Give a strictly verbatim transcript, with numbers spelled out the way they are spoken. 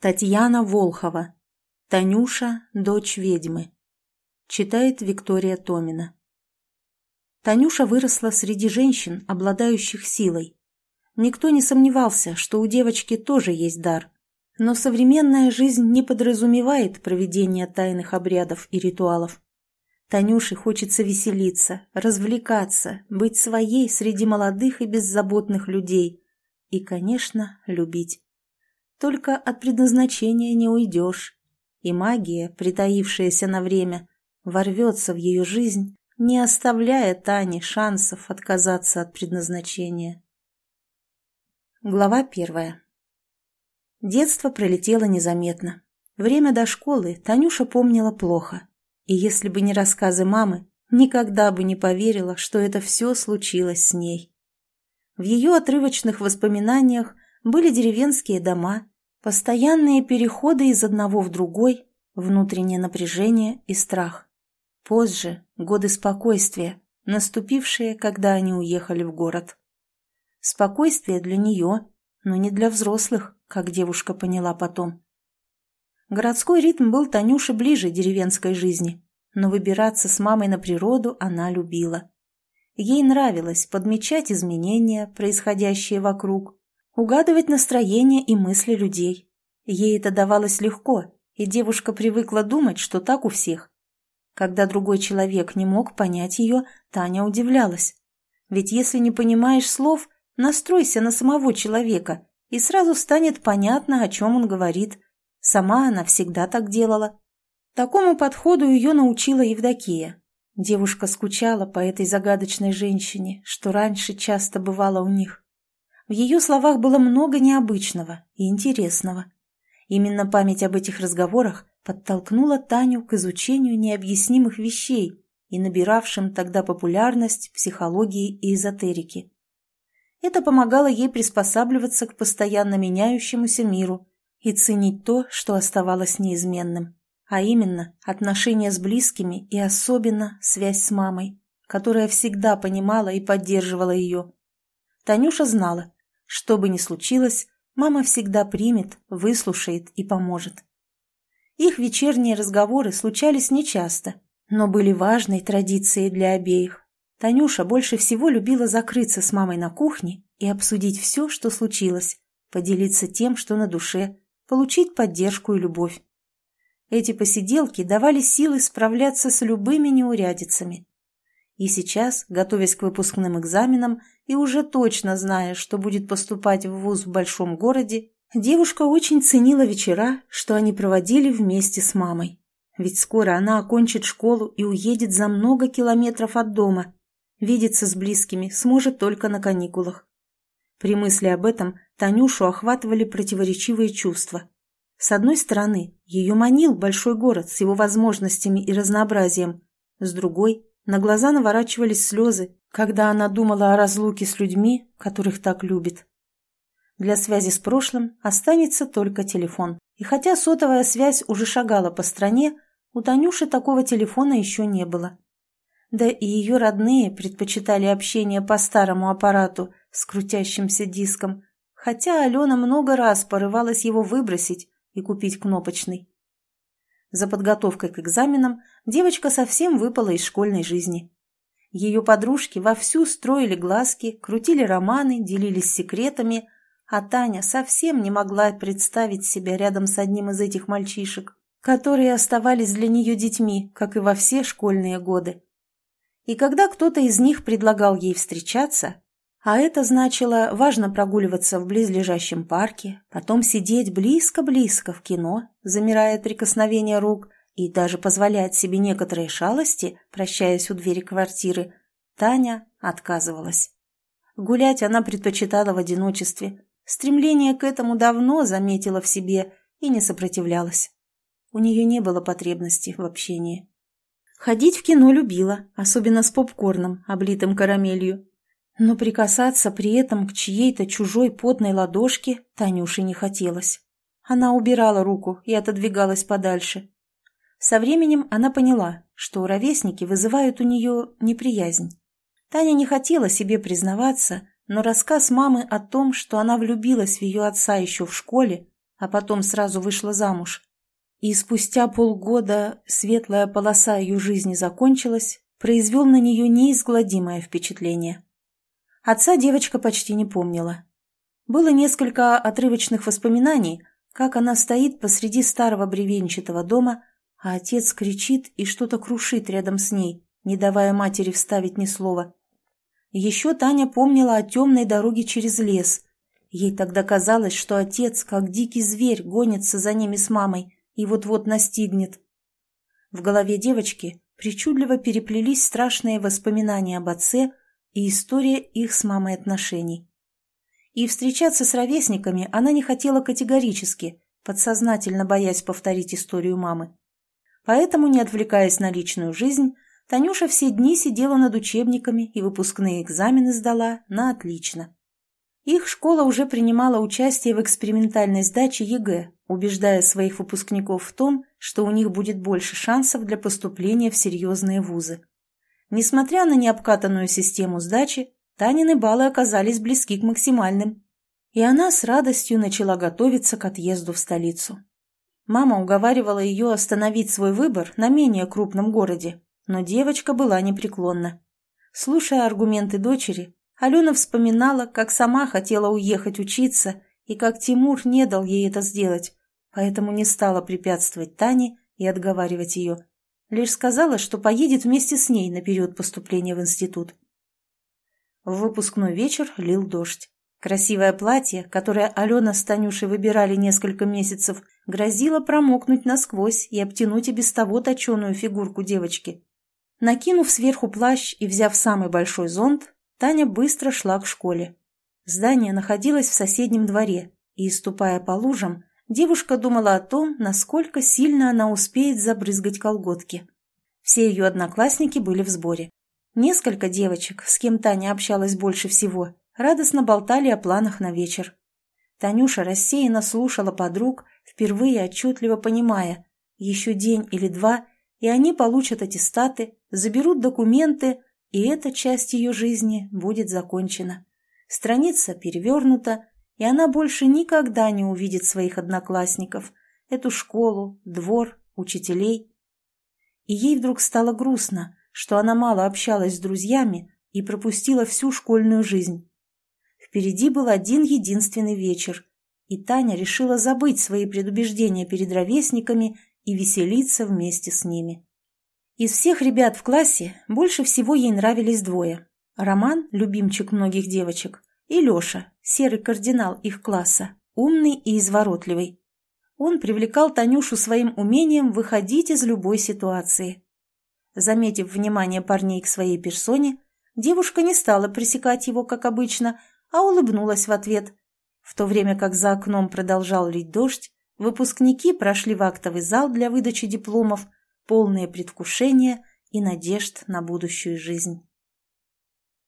Татьяна Волхова. Танюша, дочь ведьмы. Читает Виктория Томина. Танюша выросла среди женщин, обладающих силой. Никто не сомневался, что у девочки тоже есть дар. Но современная жизнь не подразумевает проведение тайных обрядов и ритуалов. Танюше хочется веселиться, развлекаться, быть своей среди молодых и беззаботных людей. И, конечно, любить. Только от предназначения не уйдешь. И магия, притаившаяся на время, ворвется в ее жизнь, не оставляя Тане шансов отказаться от предназначения. Глава первая. Детство пролетело незаметно. Время до школы Танюша помнила плохо. И если бы не рассказы мамы, никогда бы не поверила, что это все случилось с ней. В ее отрывочных воспоминаниях были деревенские дома, постоянные переходы из одного в другой, внутреннее напряжение и страх. Позже – годы спокойствия, наступившие, когда они уехали в город. Спокойствие для нее, но не для взрослых, как девушка поняла потом. Городской ритм был Танюше ближе деревенской жизни, но выбираться с мамой на природу она любила. Ей нравилось подмечать изменения, происходящие вокруг, угадывать настроение и мысли людей. Ей это давалось легко, и девушка привыкла думать, что так у всех. Когда другой человек не мог понять ее, Таня удивлялась. Ведь если не понимаешь слов, настройся на самого человека, и сразу станет понятно, о чем он говорит. Сама она всегда так делала. Такому подходу ее научила Евдокия. Девушка скучала по этой загадочной женщине, что раньше часто бывало у них. В ее словах было много необычного и интересного. Именно память об этих разговорах подтолкнула Таню к изучению необъяснимых вещей и набиравшим тогда популярность психологии и эзотерики. Это помогало ей приспосабливаться к постоянно меняющемуся миру и ценить то, что оставалось неизменным, а именно отношения с близкими и особенно связь с мамой, которая всегда понимала и поддерживала ее. Танюша знала, что бы ни случилось, мама всегда примет, выслушает и поможет. Их вечерние разговоры случались нечасто, но были важной традицией для обеих. Танюша больше всего любила закрыться с мамой на кухне и обсудить все, что случилось, поделиться тем, что на душе, получить поддержку и любовь. Эти посиделки давали силы справляться с любыми неурядицами. И сейчас, готовясь к выпускным экзаменам и уже точно зная, что будет поступать в вуз в большом городе, девушка очень ценила вечера, что они проводили вместе с мамой. Ведь скоро она окончит школу и уедет за много километров от дома. Видеться с близкими сможет только на каникулах. При мысли об этом Танюшу охватывали противоречивые чувства. С одной стороны, ее манил большой город с его возможностями и разнообразием. С другой, на глаза наворачивались слезы, когда она думала о разлуке с людьми, которых так любит. Для связи с прошлым останется только телефон. И хотя сотовая связь уже шагала по стране, у Танюши такого телефона еще не было. Да и ее родные предпочитали общение по старому аппарату с крутящимся диском, хотя Алена много раз порывалась его выбросить и купить кнопочный. За подготовкой к экзаменам девочка совсем выпала из школьной жизни. Ее подружки вовсю строили глазки, крутили романы, делились секретами, а Таня совсем не могла представить себя рядом с одним из этих мальчишек, которые оставались для нее детьми, как и во все школьные годы. И когда кто-то из них предлагал ей встречаться, а это значило важно прогуливаться в близлежащем парке, потом сидеть близко-близко в кино, замирая от прикосновения рук, и даже позволять себе некоторые шалости, прощаясь у двери квартиры, Таня отказывалась. Гулять она предпочитала в одиночестве, стремление к этому давно заметила в себе и не сопротивлялась. У нее не было потребности в общении. Ходить в кино любила, особенно с попкорном, облитым карамелью. Но прикасаться при этом к чьей-то чужой потной ладошке Танюше не хотелось. Она убирала руку и отодвигалась подальше. Со временем она поняла, что ровесники вызывают у нее неприязнь. Таня не хотела себе признаваться, но рассказ мамы о том, что она влюбилась в ее отца еще в школе, а потом сразу вышла замуж. И спустя полгода светлая полоса ее жизни закончилась, произвел на нее неизгладимое впечатление. Отца девочка почти не помнила. Было несколько отрывочных воспоминаний, как она стоит посреди старого бревенчатого дома, а отец кричит и что-то крушит рядом с ней, не давая матери вставить ни слова. Еще Таня помнила о темной дороге через лес. Ей тогда казалось, что отец, как дикий зверь, гонится за ними с мамой и вот-вот настигнет. В голове девочки причудливо переплелись страшные воспоминания об отце и история их с мамой отношений. И встречаться с ровесниками она не хотела категорически, подсознательно боясь повторить историю мамы. Поэтому, не отвлекаясь на личную жизнь, Танюша все дни сидела над учебниками и выпускные экзамены сдала на отлично. Их школа уже принимала участие в экспериментальной сдаче ЕГЭ, убеждая своих выпускников в том, что у них будет больше шансов для поступления в серьезные вузы. Несмотря на необкатанную систему сдачи, Танины баллы оказались близки к максимальным, и она с радостью начала готовиться к отъезду в столицу. Мама уговаривала ее остановить свой выбор на менее крупном городе, но девочка была непреклонна. Слушая аргументы дочери, Алена вспоминала, как сама хотела уехать учиться и как Тимур не дал ей это сделать, поэтому не стала препятствовать Тане и отговаривать ее. Лишь сказала, что поедет вместе с ней на период поступления в институт. В выпускной вечер лил дождь. Красивое платье, которое Алена с Танюшей выбирали несколько месяцев, грозило промокнуть насквозь и обтянуть и без того точеную фигурку девочки. Накинув сверху плащ и взяв самый большой зонт, Таня быстро шла к школе. Здание находилось в соседнем дворе, и, ступая по лужам, девушка думала о том, насколько сильно она успеет забрызгать колготки. Все ее одноклассники были в сборе. Несколько девочек, с кем Таня общалась больше всего, радостно болтали о планах на вечер. Танюша рассеянно слушала подруг, впервые отчетливо понимая, еще день или два, и они получат аттестаты, заберут документы, и эта часть ее жизни будет закончена. Страница перевернута, и она больше никогда не увидит своих одноклассников, эту школу, двор, учителей. И ей вдруг стало грустно, что она мало общалась с друзьями и пропустила всю школьную жизнь. Впереди был один единственный вечер, и Таня решила забыть свои предубеждения перед ровесниками и веселиться вместе с ними. Из всех ребят в классе больше всего ей нравились двое. Роман, любимчик многих девочек, и Леша, серый кардинал их класса, умный и изворотливый. Он привлекал Танюшу своим умением выходить из любой ситуации. Заметив внимание парней к своей персоне, девушка не стала пресекать его, как обычно, а улыбнулась в ответ. В то время как за окном продолжал лить дождь, выпускники прошли в актовый зал для выдачи дипломов, полные предвкушения и надежд на будущую жизнь.